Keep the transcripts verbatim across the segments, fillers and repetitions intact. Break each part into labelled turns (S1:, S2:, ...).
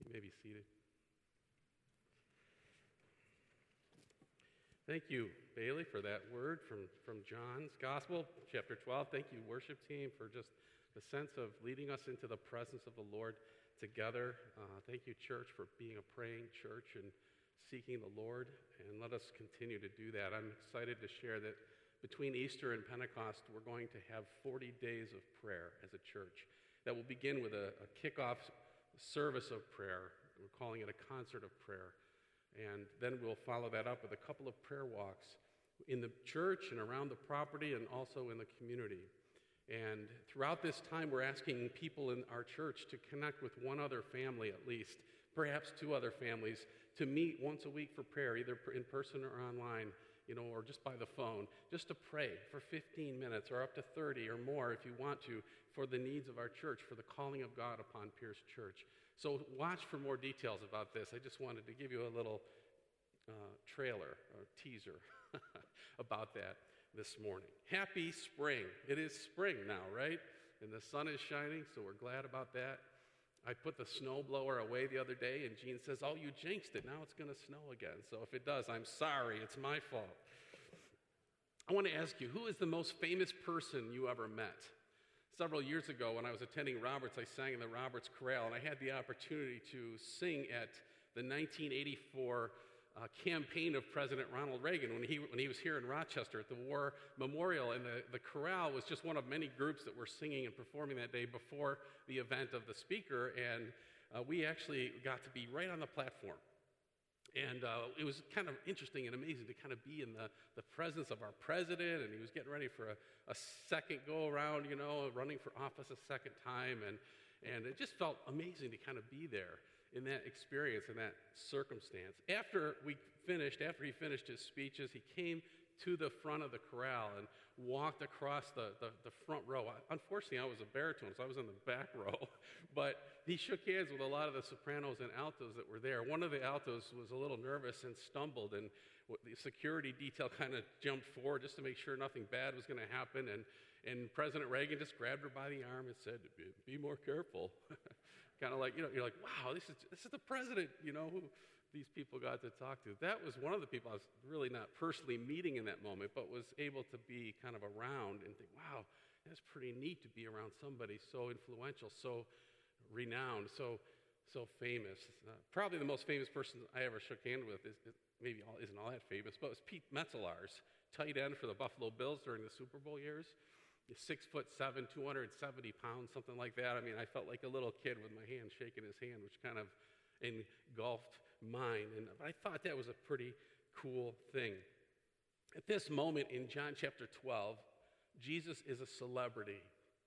S1: You may be seated. Thank you, Bailey, for that word from, from John's Gospel, chapter twelve. Thank you, worship team, for just the sense of leading us into the presence of the Lord together. Uh, thank you, church, for being a praying church and seeking the Lord, and let us continue to do that. I'm excited to share that between Easter and Pentecost, we're going to have forty days of prayer as a church. That will begin with a, a kickoff service of prayer. We're calling it a concert of prayer. And then we'll follow that up with a couple of prayer walks in the church and around the property and also in the community. And throughout this time, we're asking people in our church to connect with one other family at least, perhaps two other families, to meet once a week for prayer, either in person or online, you know, or just by the phone, just to pray for fifteen minutes or up to thirty or more if you want to, for the needs of our church, for the calling of God upon Pierce Church. So watch for more details about this. I just wanted to give you a little uh, trailer or teaser about that this morning. Happy spring. It is spring now, right? And the sun is shining, so we're glad about that. I put the snowblower away the other day, and Jean says, oh, you jinxed it. Now it's going to snow again. So if it does, I'm sorry. It's my fault. I want to ask you, who is the most famous person you ever met? Several years ago, when I was attending Roberts, I sang in the Roberts Chorale, and I had the opportunity to sing at the nineteen eighty-four uh, campaign of President Ronald Reagan when he when he was here in Rochester at the War Memorial. And the, the chorale was just one of many groups that were singing and performing that day before the event of the speaker. And uh, we actually got to be right on the platform. And uh, it was kind of interesting and amazing to kind of be in the, the presence of our president, and he was getting ready for a, a second go-around, you know, running for office a second time, and, and it just felt amazing to kind of be there in that experience, in that circumstance. After we finished, after he finished his speeches, he came to the front of the chorale and walked across the, the, the front row. Unfortunately, I was a baritone, so I was in the back row, but he shook hands with a lot of the sopranos and altos that were there. One of the altos was a little nervous and stumbled, and the security detail kind of jumped forward just to make sure nothing bad was going to happen, and, and President Reagan just grabbed her by the arm and said, be, be more careful. Kind of like, you know, you're like, wow, this is this is the president, you know, who these people got to talk to. That was one of the people I was really not personally meeting in that moment, but was able to be kind of around and think, wow, that's pretty neat to be around somebody so influential, so renowned, so so famous. Uh, probably the most famous person I ever shook hands with is, is maybe all, isn't all that famous, but it was Pete Metzelaars, tight end for the Buffalo Bills during the Super Bowl years. He's six foot seven, two hundred seventy pounds, something like that. I mean, I felt like a little kid with my hand shaking his hand, which kind of engulfed mine. And I thought that was a pretty cool thing. At this moment in John chapter twelve, Jesus is a celebrity.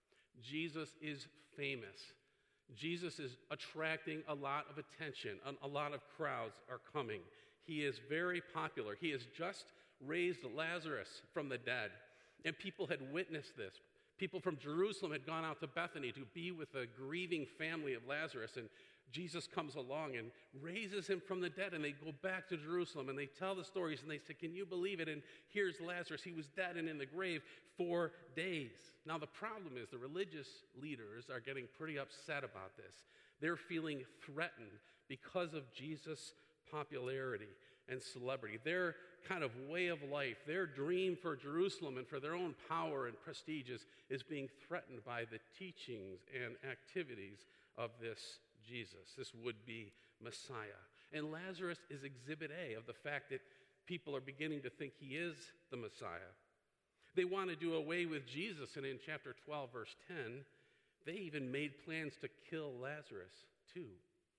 S1: Jesus is famous. Jesus is attracting a lot of attention. A lot of crowds are coming. He is very popular. He has just raised Lazarus from the dead, and people had witnessed this. People from Jerusalem had gone out to Bethany to be with the grieving family of Lazarus, and Jesus comes along and raises him from the dead, and they go back to Jerusalem, and they tell the stories, and they say, can you believe it? And here's Lazarus. He was dead and in the grave for days. Now, the problem is the religious leaders are getting pretty upset about this. They're feeling threatened because of Jesus' popularity and celebrity. Their kind of way of life, their dream for Jerusalem and for their own power and prestige is, is being threatened by the teachings and activities of this Jesus, this would-be Messiah. And Lazarus is exhibit A of the fact that people are beginning to think he is the Messiah. They want to do away with Jesus, and in chapter twelve, verse ten, they even made plans to kill Lazarus too.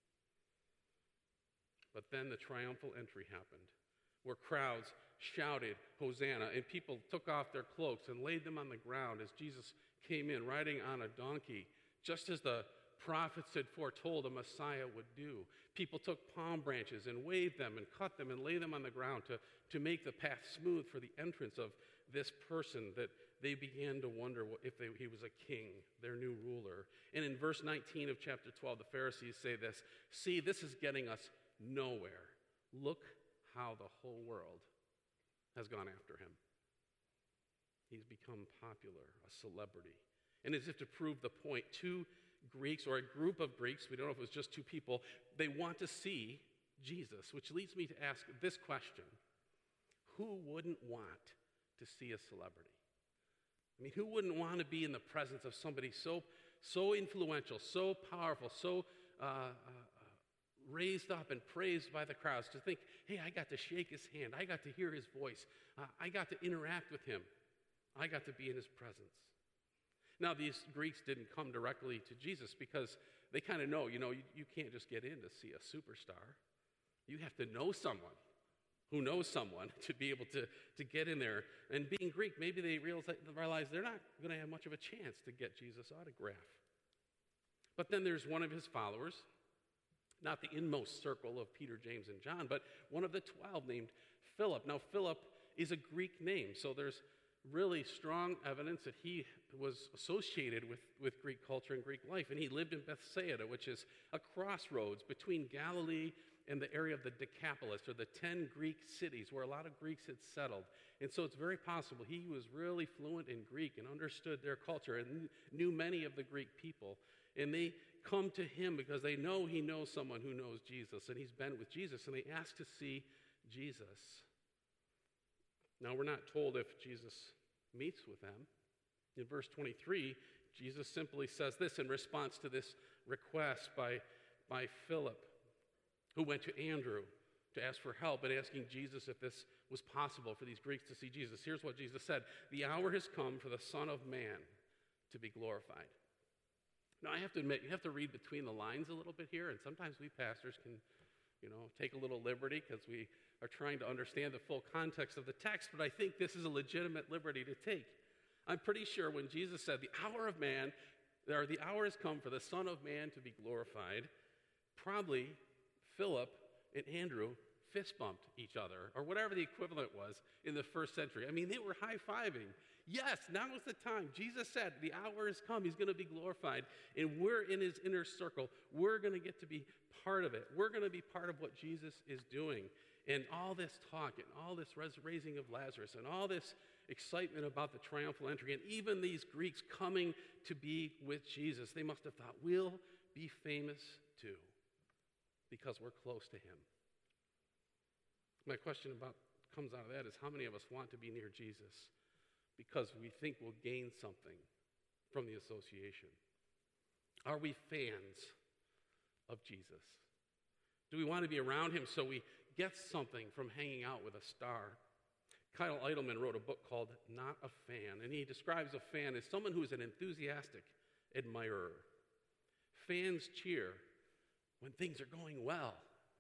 S1: But then the triumphal entry happened, where crowds shouted, Hosanna, and people took off their cloaks and laid them on the ground as Jesus came in riding on a donkey, just as the prophets had foretold a Messiah would do. People took palm branches and waved them and cut them and laid them on the ground to, to make the path smooth for the entrance of this person that they began to wonder if they, he was a king, their new ruler. And in verse nineteen of chapter twelve, the Pharisees say this, see, this is getting us nowhere. Look how the whole world has gone after him. He's become popular, a celebrity. And as if to prove the point, two Greeks, or a group of Greeks, we don't know if it was just two people, they want to see Jesus, which leads me to ask this question. Who wouldn't want to see a celebrity? I mean, who wouldn't want to be in the presence of somebody so, so influential, so powerful, so uh, uh, raised up and praised by the crowds, to think, hey, I got to shake his hand, I got to hear his voice, uh, I got to interact with him, I got to be in his presence. Now, these Greeks didn't come directly to Jesus because they kind of know, you know, you, you can't just get in to see a superstar. You have to know someone who knows someone to be able to, to get in there. And being Greek, maybe they realize, realize they're not going to have much of a chance to get Jesus' autograph. But then there's one of his followers, not the inmost circle of Peter, James, and John, but one of the twelve named Philip. Now, Philip is a Greek name, so there's really strong evidence that he was associated with, with Greek culture and Greek life. And he lived in Bethsaida, which is a crossroads between Galilee and the area of the Decapolis, or the ten Greek cities where a lot of Greeks had settled. And so it's very possible he was really fluent in Greek and understood their culture and knew many of the Greek people. And they come to him because they know he knows someone who knows Jesus, and he's been with Jesus, and they ask to see Jesus. Now, we're not told if Jesus meets with them. In verse twenty-three, Jesus simply says this in response to this request by, by Philip, who went to Andrew to ask for help and asking Jesus if this was possible for these Greeks to see Jesus. Here's what Jesus said: "The hour has come for the Son of Man to be glorified." Now, I have to admit, you have to read between the lines a little bit here, and sometimes we pastors can, you know, take a little liberty because we are trying to understand the full context of the text, but I think this is a legitimate liberty to take. I'm pretty sure when Jesus said, "The hour of man, or the hour has come for the Son of Man to be glorified," probably Philip and Andrew fist bumped each other, or whatever the equivalent was in the first century. I mean, they were high-fiving. Yes, now is the time. Jesus said, the hour has come. He's going to be glorified, and we're in his inner circle. We're going to get to be part of it. We're going to be part of what Jesus is doing. And all this talk, and all this res- raising of Lazarus, and all this excitement about the triumphal entry, and even these Greeks coming to be with Jesus, they must have thought, we'll be famous too, because we're close to him. My question about comes out of that is, how many of us want to be near Jesus because we think we'll gain something from the association? Are we fans of Jesus? Do we want to be around him so we get something from hanging out with a star? Kyle Idleman wrote a book called Not a Fan, and he describes a fan as someone who is an enthusiastic admirer. Fans cheer when things are going well.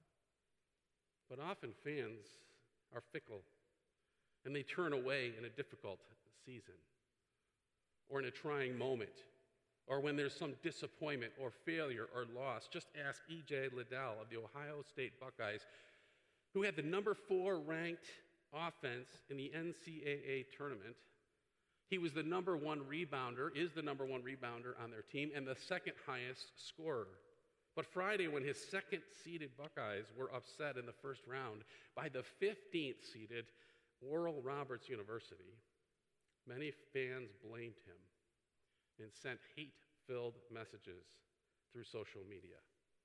S1: But often fans are fickle, and they turn away in a difficult season, or in a trying moment, or when there's some disappointment or failure or loss. Just ask E J Liddell of the Ohio State Buckeyes, who had the number four ranked offense in the N C double A tournament. He was the number one rebounder, is the number one rebounder on their team, and the second highest scorer. But Friday, when his second-seeded Buckeyes were upset in the first round by the fifteenth-seeded Oral Roberts University, many fans blamed him and sent hate-filled messages through social media.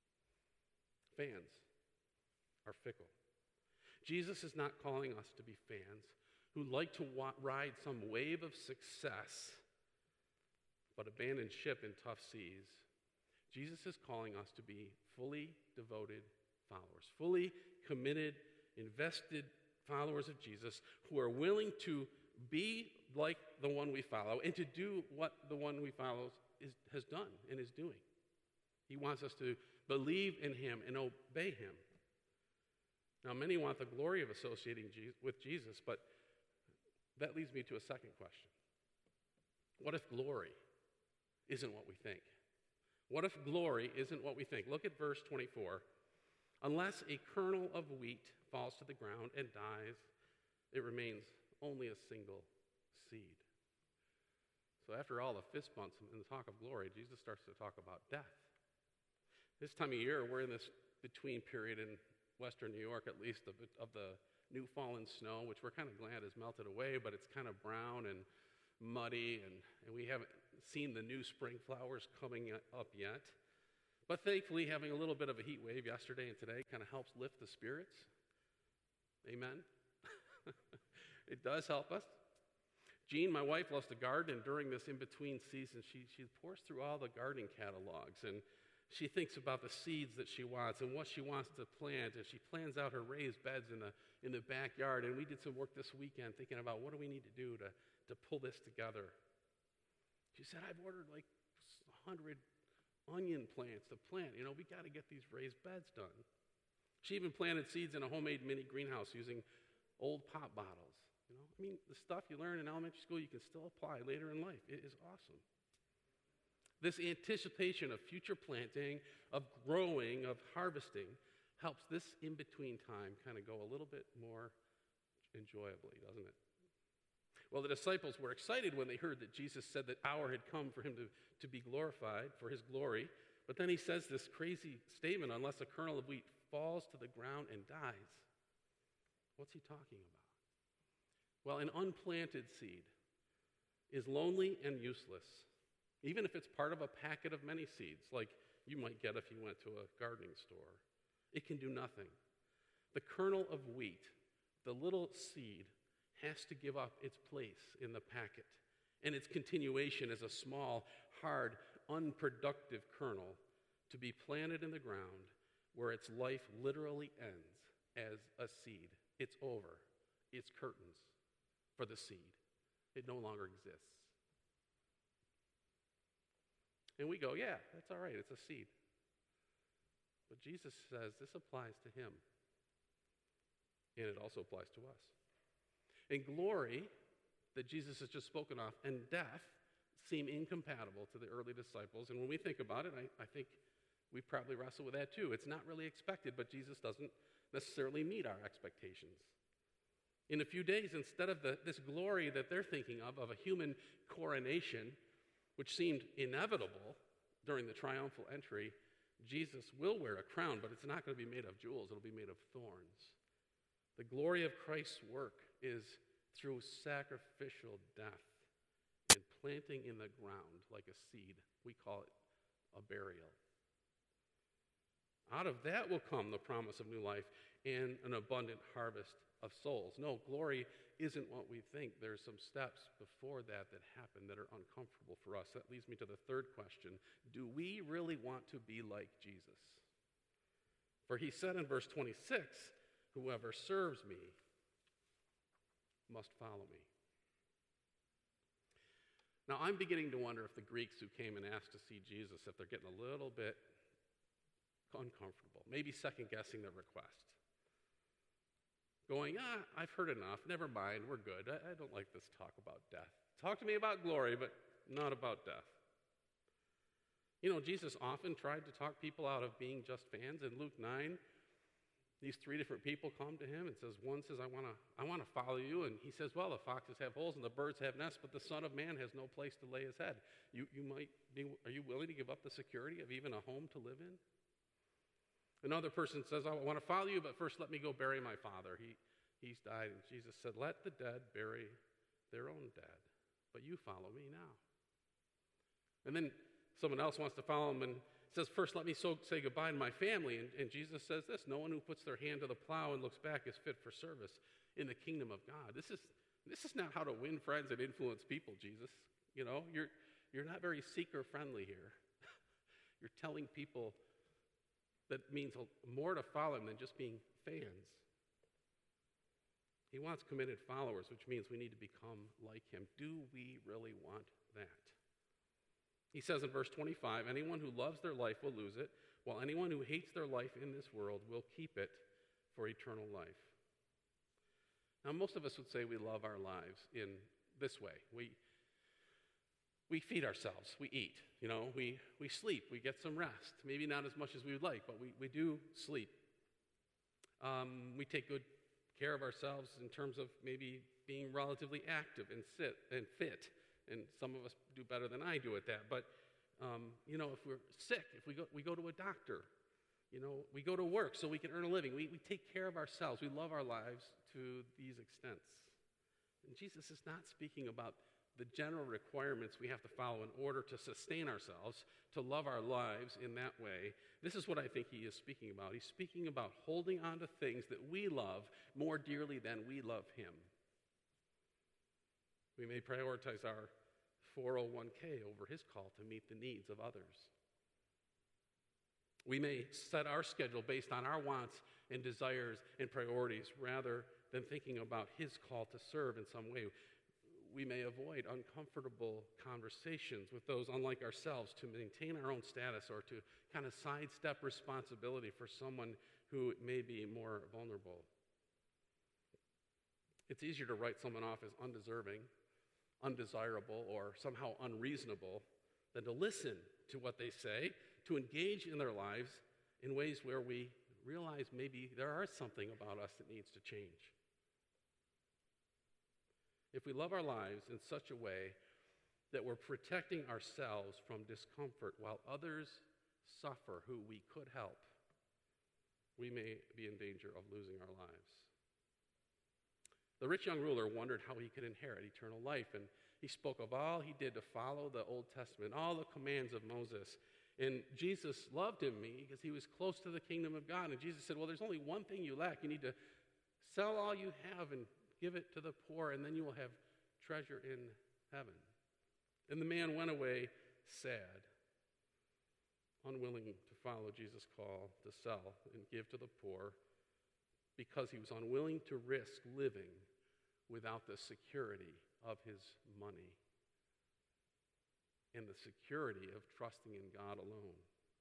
S1: Fans are fickle. Jesus is not calling us to be fans who like to wa- ride some wave of success but abandon ship in tough seas. Jesus is calling us to be fully devoted followers, fully committed, invested followers of Jesus who are willing to be like the one we follow and to do what the one we follow is, has done and is doing. He wants us to believe in him and obey him. Now, many want the glory of associating Je- with Jesus, but that leads me to a second question. What if glory isn't what we think? What if glory isn't what we think? Look at verse twenty-four. "Unless a kernel of wheat falls to the ground and dies, it remains only a single seed." So after all the fist bumps and the talk of glory, Jesus starts to talk about death. This time of year, we're in this between period in western New York, at least, of, of the new fallen snow, which we're kind of glad has melted away, but it's kind of brown and muddy, and, and we haven't seen the new spring flowers coming up yet. But thankfully, having a little bit of a heat wave yesterday and today kind of helps lift the spirits. Amen. It does help us. Jean, my wife, loves to garden, and during this in-between season, she, she pours through all the gardening catalogs, and she thinks about the seeds that she wants and what she wants to plant, and she plans out her raised beds in the in the backyard. And we did some work this weekend thinking about what do we need to do to, to pull this together. She said, I've ordered like a hundred onion plants to plant. You know, we got to get these raised beds done. She even planted seeds in a homemade mini greenhouse using old pop bottles. You know, I mean, the stuff you learn in elementary school, you can still apply later in life. It is awesome. This anticipation of future planting, of growing, of harvesting, helps this in-between time kind of go a little bit more enjoyably, doesn't it? Well, the disciples were excited when they heard that Jesus said that hour had come for him to, to be glorified, for his glory. But then he says this crazy statement, unless a kernel of wheat falls to the ground and dies. What's he talking about? Well, an unplanted seed is lonely and useless. Even if it's part of a packet of many seeds, like you might get if you went to a gardening store, it can do nothing. The kernel of wheat, the little seed, has to give up its place in the packet, and its continuation is a small, hard, unproductive kernel to be planted in the ground where its life literally ends as a seed. It's over. It's curtains for the seed. It no longer exists. And we go, yeah, that's all right, it's a seed. But Jesus says this applies to him. And it also applies to us. And glory, that Jesus has just spoken of, and death seem incompatible to the early disciples. And when we think about it, I, I think we probably wrestle with that too. It's not really expected, but Jesus doesn't necessarily meet our expectations. In a few days, instead of the, this glory that they're thinking of, of a human coronation, which seemed inevitable during the triumphal entry, Jesus will wear a crown, but it's not going to be made of jewels. It'll be made of thorns. The glory of Christ's work is through sacrificial death and planting in the ground like a seed. We call it a burial. Out of that will come the promise of new life and an abundant harvest of souls. No, glory isn't what we think. There's some steps before that that happen that are uncomfortable for us. That leads me to the third question. Do we really want to be like Jesus? For he said in verse twenty-six, whoever serves me must follow me. Now, I'm beginning to wonder if the Greeks who came and asked to see Jesus, if they're getting a little bit uncomfortable, maybe second-guessing their request. Going, ah, I've heard enough, never mind, we're good. I, I don't like this talk about death. Talk to me about glory, but not about death. You know, Jesus often tried to talk people out of being just fans. In Luke nine, these three different people come to him and says, one says, I want to I want to follow you. And he says, well, the foxes have holes and the birds have nests, but the Son of Man has no place to lay his head. You, you might be, are you willing to give up the security of even a home to live in? Another person says, I want to follow you, but first let me go bury my father. He, he's died. And Jesus said, let the dead bury their own dead, but you follow me now. And then someone else wants to follow him and says, first let me so, say goodbye to my family. And, and Jesus says this, no one who puts their hand to the plow and looks back is fit for service in the kingdom of God. This is, this is not how to win friends and influence people, Jesus. You know, you're, you're not very seeker-friendly here. You're telling people that means more to follow him than just being fans. He wants committed followers, which means we need to become like him. Do we really want that? He says in verse twenty-five, anyone who loves their life will lose it, while anyone who hates their life in this world will keep it for eternal life. Now, most of us would say we love our lives in this way. We We feed ourselves, we eat, you know, we, we sleep, we get some rest. Maybe not as much as we would like, but we, we do sleep. Um, we take good care of ourselves in terms of maybe being relatively active and sit and fit. And some of us do better than I do at that. But, um, you know, if we're sick, if we go, we go to a doctor, you know, we go to work so we can earn a living. We, we take care of ourselves. We love our lives to these extents. And Jesus is not speaking about the general requirements we have to follow in order to sustain ourselves, to love our lives in that way. This is what I think he is speaking about. He's speaking about holding on to things that we love more dearly than we love him. We may prioritize our four oh one k over his call to meet the needs of others. We may set our schedule based on our wants and desires and priorities rather than thinking about his call to serve in some way. We may avoid uncomfortable conversations with those unlike ourselves to maintain our own status or to kind of sidestep responsibility for someone who may be more vulnerable. It's easier to write someone off as undeserving, undesirable, or somehow unreasonable than to listen to what they say, to engage in their lives in ways where we realize maybe there is something about us that needs to change. If we love our lives in such a way that we're protecting ourselves from discomfort while others suffer who we could help, we may be in danger of losing our lives. The rich young ruler wondered how he could inherit eternal life, and he spoke of all he did to follow the Old Testament, all the commands of Moses. And Jesus loved him because he was close to the kingdom of God. And Jesus said, well, there's only one thing you lack. You need to sell all you have and give it to the poor, and then you will have treasure in heaven. And the man went away sad, unwilling to follow Jesus' call to sell and give to the poor because he was unwilling to risk living without the security of his money and the security of trusting in God alone.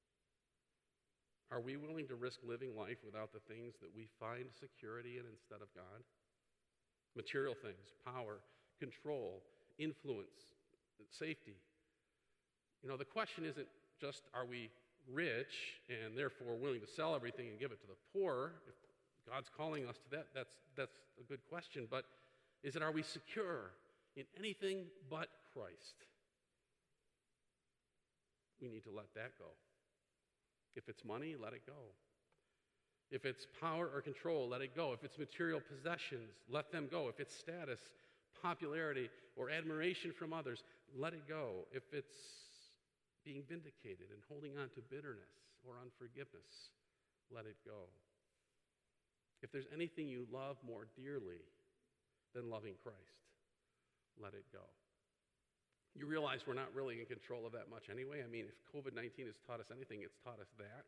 S1: Are we willing to risk living life without the things that we find security in instead of God? Material things, power, control, influence, safety. You know, the question isn't just are we rich and therefore willing to sell everything and give it to the poor. If God's calling us to that, that's, that's a good question. But is it are we secure in anything but Christ? We need to let that go. If it's money, let it go. If it's power or control, let it go. If it's material possessions, let them go. If it's status, popularity, or admiration from others, let it go. If it's being vindicated and holding on to bitterness or unforgiveness, let it go. If there's anything you love more dearly than loving Christ, let it go. You realize we're not really in control of that much anyway. I mean, if covid nineteen has taught us anything, it's taught us that.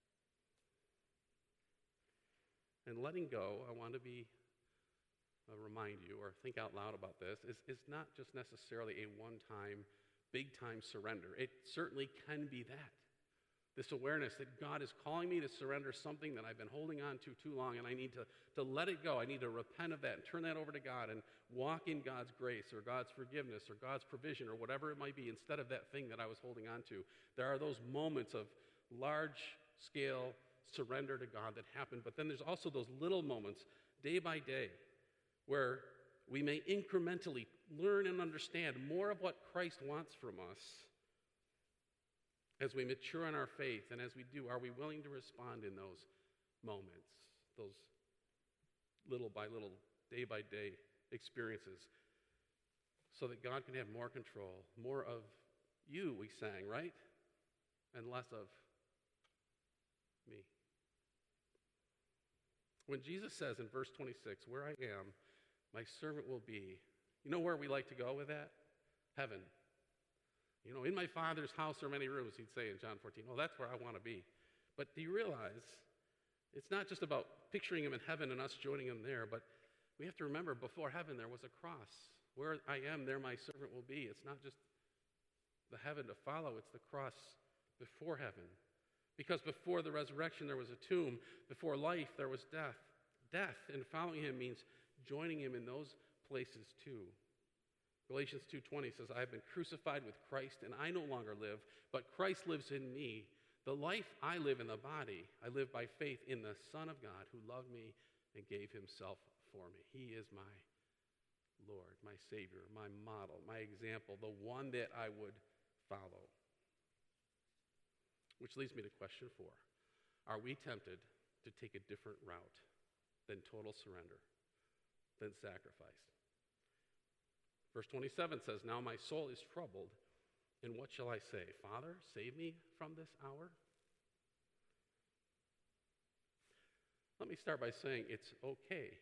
S1: And letting go, I want to be, uh, remind you, or think out loud about this, is, is not just necessarily a one-time, big-time surrender. It certainly can be that. This awareness that God is calling me to surrender something that I've been holding on to too long, and I need to, to let it go. I need to repent of that and turn that over to God and walk in God's grace or God's forgiveness or God's provision or whatever it might be instead of that thing that I was holding on to. There are those moments of large-scale surrender to God that happen, but then there's also those little moments, day by day, where we may incrementally learn and understand more of what Christ wants from us. As we mature in our faith, and as we do, are we willing to respond in those moments, those little by little, day by day experiences, so that God can have more control, more of you, we sang, right? And less of me. When Jesus says in verse twenty-six, where I am, my servant will be, you know where we like to go with that? Heaven. You know, in my Father's house are many rooms, he'd say in John fourteen. Oh, that's where I want to be. But do you realize it's not just about picturing him in heaven and us joining him there, but we have to remember before heaven there was a cross. Where I am, there my servant will be. It's not just the heaven to follow, it's the cross before heaven. Because before the resurrection there was a tomb, before life there was death. Death and following him means joining him in those places too. Galatians two twenty says, I have been crucified with Christ, and I no longer live, but Christ lives in me. The life I live in the body, I live by faith in the Son of God who loved me and gave himself for me. He is my Lord, my Savior, my model, my example, the one that I would follow. Which leads me to question four. Are we tempted to take a different route than total surrender, than sacrifice? Verse twenty-seven says, now my soul is troubled, and what shall I say? Father, save me from this hour? Let me start by saying it's okay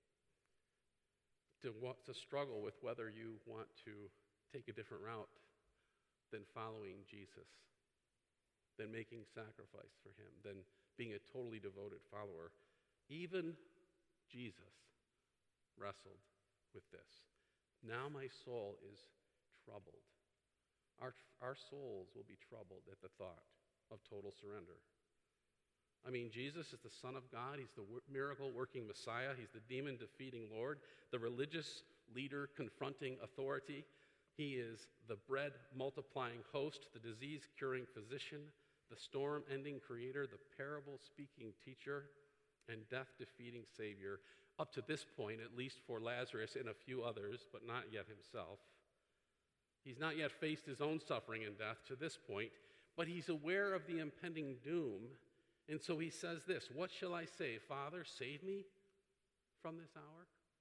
S1: to want to struggle with whether you want to take a different route than following Jesus, than making sacrifice for him, than being a totally devoted follower. Even Jesus wrestled with this. Now my soul is troubled. Our, our souls will be troubled at the thought of total surrender. I mean, Jesus is the Son of God. He's the miracle-working Messiah. He's the demon-defeating Lord, the religious leader confronting authority. He is the bread-multiplying host, the disease-curing physician, the storm-ending creator, the parable-speaking teacher, and death-defeating Savior. Up to this point, at least for Lazarus and a few others, but not yet himself. He's not yet faced his own suffering and death to this point, but he's aware of the impending doom. And so he says this, what shall I say? Father, save me from this hour?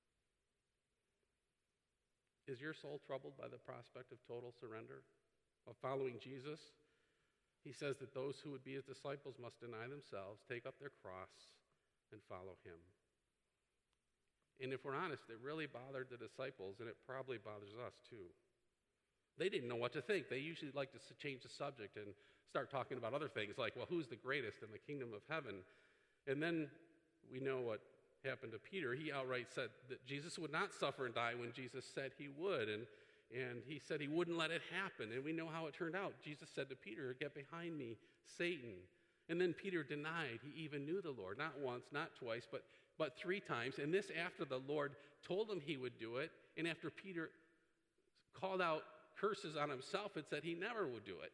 S1: Is your soul troubled by the prospect of total surrender, of following Jesus? He says that those who would be his disciples must deny themselves, take up their cross, and follow him. And if we're honest, it really bothered the disciples, and it probably bothers us too. They didn't know what to think. They usually like to change the subject and start talking about other things like, well, who's the greatest in the kingdom of heaven? And then we know what happened to Peter. He outright said that Jesus would not suffer and die when Jesus said he would. And, and he said he wouldn't let it happen. And we know how it turned out. Jesus said to Peter, get behind me, Satan. And then Peter denied he even knew the Lord. Not once, not twice, but, but three times. And this after the Lord told him he would do it. And after Peter called out curses on himself and said he never would do it.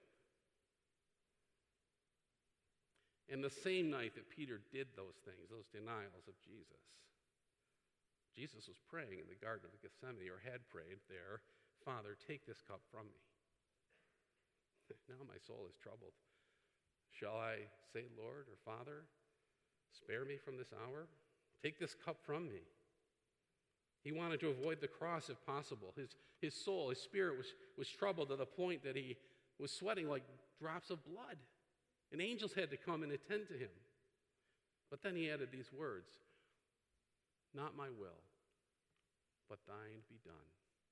S1: And the same night that Peter did those things, those denials of Jesus, Jesus was praying in the Garden of Gethsemane, or had prayed there, Father, take this cup from me. Now my soul is troubled. Shall I say, Lord or Father, spare me from this hour? Take this cup from me. He wanted to avoid the cross if possible. His, his soul, his spirit was, was troubled to the point that he was sweating like drops of blood. And angels had to come and attend to him. But then he added these words, not my will, but thine be done.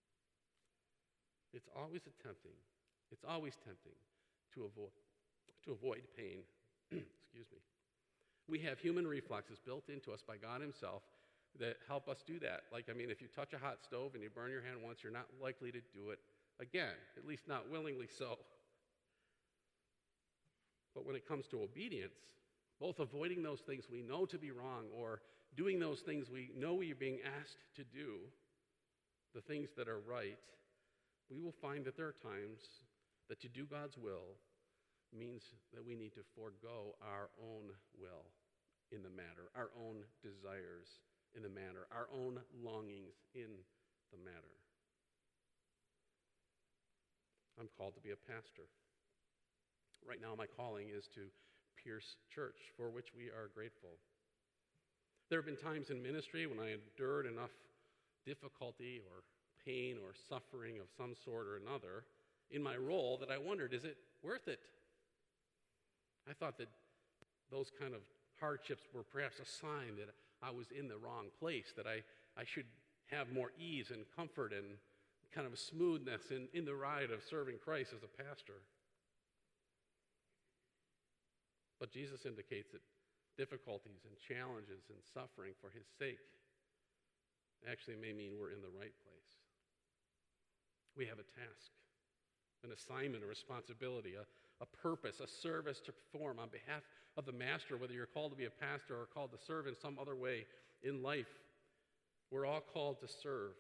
S1: It's always attempting, it's always tempting to avoid, to avoid pain. Excuse me. We have human reflexes built into us by God himself that help us do that. Like, I mean, if you touch a hot stove and you burn your hand once, you're not likely to do it again, at least not willingly so. But when it comes to obedience, both avoiding those things we know to be wrong or doing those things we know we are being asked to do, the things that are right, we will find that there are times that to do God's will means that we need to forego our own will in the matter, our own desires in the matter, our own longings in the matter. I'm called to be a pastor. Right now, my calling is to Pierce Church, for which we are grateful. There have been times in ministry when I endured enough difficulty or pain or suffering of some sort or another in my role that I wondered, is it worth it? I thought that those kind of hardships were perhaps a sign that I was in the wrong place, that I, I should have more ease and comfort and kind of smoothness in, in the ride of serving Christ as a pastor. But Jesus indicates that difficulties and challenges and suffering for his sake actually may mean we're in the right place. We have a task, an assignment, a responsibility, a, a purpose, a service to perform on behalf of the master, whether you're called to be a pastor or called to serve in some other way in life. We're all called to serve,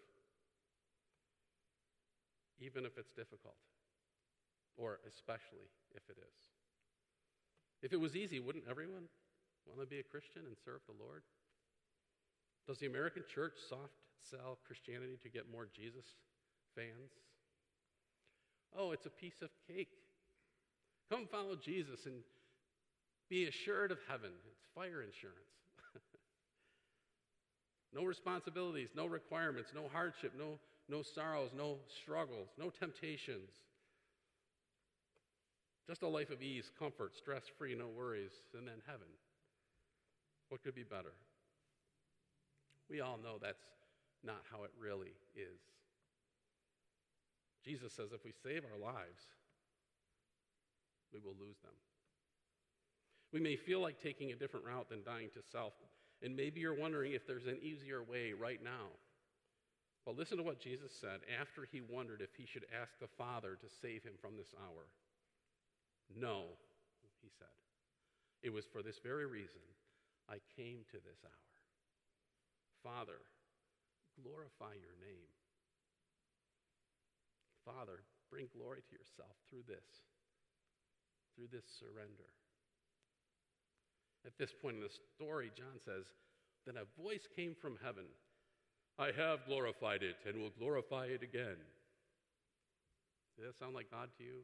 S1: even if it's difficult, or especially if it is. If it was easy, wouldn't everyone want to be a Christian and serve the Lord? Does the American church soft sell Christianity to get more Jesus fans? Oh, it's a piece of cake. Come follow Jesus and be assured of heaven. It's fire insurance. No responsibilities, no requirements, no hardship, no, no sorrows, no struggles, no temptations. Just a life of ease, comfort, stress-free, no worries, and then heaven. What could be better? We all know that's not how it really is. Jesus says if we save our lives, we will lose them. We may feel like taking a different route than dying to self, and maybe you're wondering if there's an easier way right now. But listen to what Jesus said after he wondered if he should ask the Father to save him from this hour. No, he said. It was for this very reason I came to this hour. Father, glorify your name. Father, bring glory to yourself through this, through this surrender. At this point in the story, John says, then a voice came from heaven. I have glorified it and will glorify it again. Does that sound like God to you?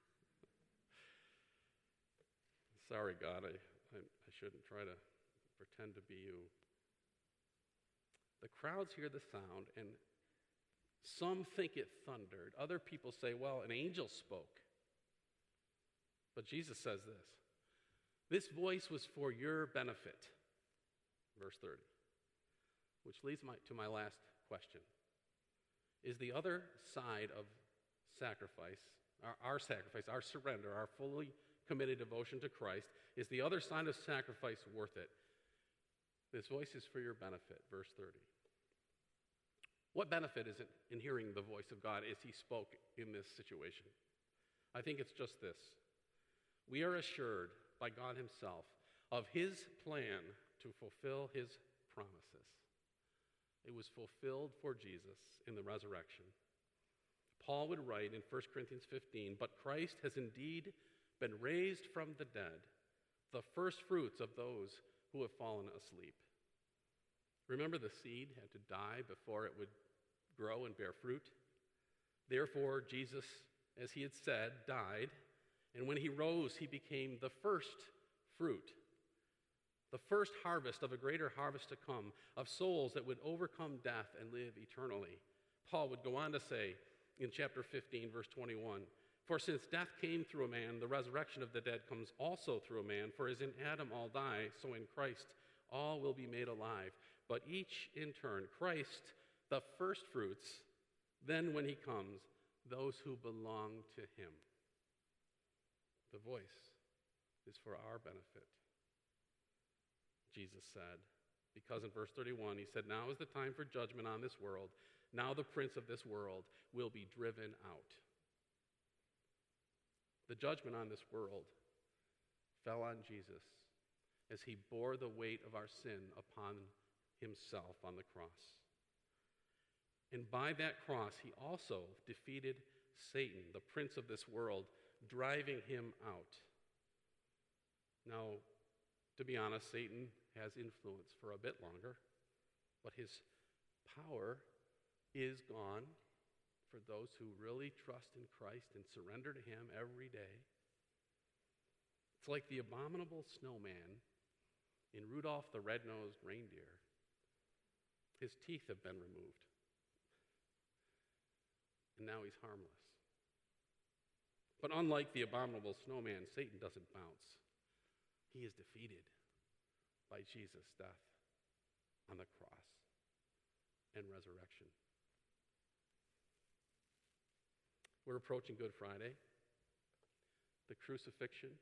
S1: Sorry, God, I, I, I shouldn't try to pretend to be you. The crowds hear the sound, and some think it thundered. Other people say, well, an angel spoke. But Jesus says this, this voice was for your benefit. Verse thirty, which leads my, to my last question. Is the other side of sacrifice, our, our sacrifice, our surrender, our fully committed devotion to Christ, is the other side of sacrifice worth it? This voice is for your benefit. Verse thirty. What benefit is it in hearing the voice of God as he spoke in this situation? I think it's just this. We are assured by God himself of his plan to fulfill his promises. It was fulfilled for Jesus in the resurrection. Paul would write in First Corinthians fifteen, but Christ has indeed been raised from the dead, the first fruits of those who have fallen asleep. Remember, the seed had to die before it would grow and bear fruit. Therefore, Jesus, as he had said, died, and when he rose, he became the first fruit, the first harvest of a greater harvest to come, of souls that would overcome death and live eternally. Paul would go on to say in chapter fifteen, verse twenty-one, for since death came through a man, the resurrection of the dead comes also through a man. For as in Adam all die, so in Christ all will be made alive, but each in turn. Christ, the first fruits, then when he comes, those who belong to him. The voice is for our benefit, Jesus said, because in verse thirty-one he said, now is the time for judgment on this world. Now the prince of this world will be driven out. The judgment on this world fell on Jesus as he bore the weight of our sin upon himself on the cross. And by that cross, he also defeated Satan, the prince of this world, driving him out. Now, to be honest, Satan has influence for a bit longer, but his power is gone for those who really trust in Christ and surrender to him every day. It's like the abominable snowman in Rudolph the Red-Nosed Reindeer. His teeth have been removed, and now he's harmless. But unlike the abominable snowman, Satan doesn't bounce. He is defeated by Jesus' death on the cross and resurrection. We're approaching Good Friday, the crucifixion,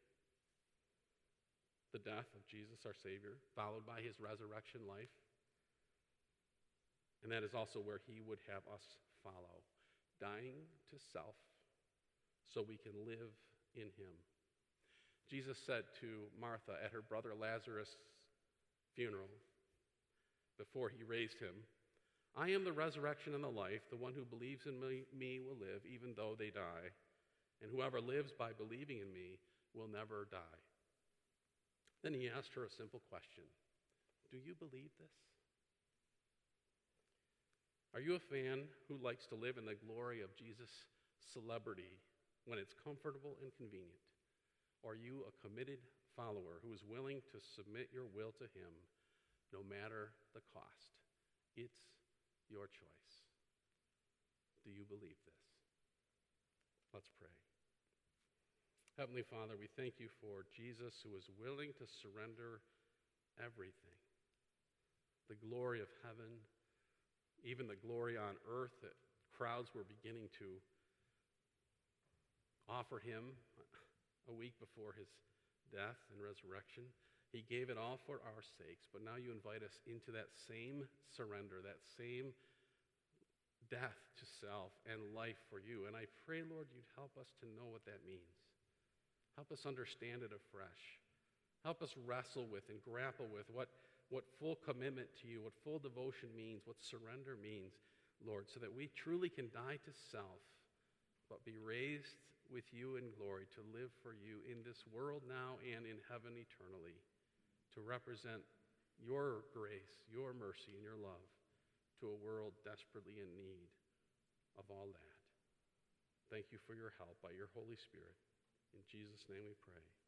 S1: the death of Jesus our Savior, followed by his resurrection life. And that is also where he would have us follow, dying to self so we can live in him. Jesus said to Martha at her brother Lazarus' funeral, before he raised him, I am the resurrection and the life. The one who believes in me, me will live even though they die. And whoever lives by believing in me will never die. Then he asked her a simple question. Do you believe this? Are you a fan who likes to live in the glory of Jesus' celebrity when it's comfortable and convenient? Or are you a committed follower who is willing to submit your will to him no matter the cost? It's your choice. Do you believe this? Let's pray. Heavenly Father, we thank you for Jesus, who is willing to surrender everything. The glory of heaven, even the glory on earth that crowds were beginning to offer him a week before his death and resurrection. He gave it all for our sakes, but now you invite us into that same surrender, that same death to self and life for you. And I pray, Lord, you'd help us to know what that means. Help us understand it afresh. Help us wrestle with and grapple with what, what full commitment to you, what full devotion means, what surrender means, Lord, so that we truly can die to self, but be raised with you in glory to live for you in this world now and in heaven eternally, to represent your grace, your mercy, and your love to a world desperately in need of all that. Thank you for your help by your Holy Spirit. In Jesus' name we pray.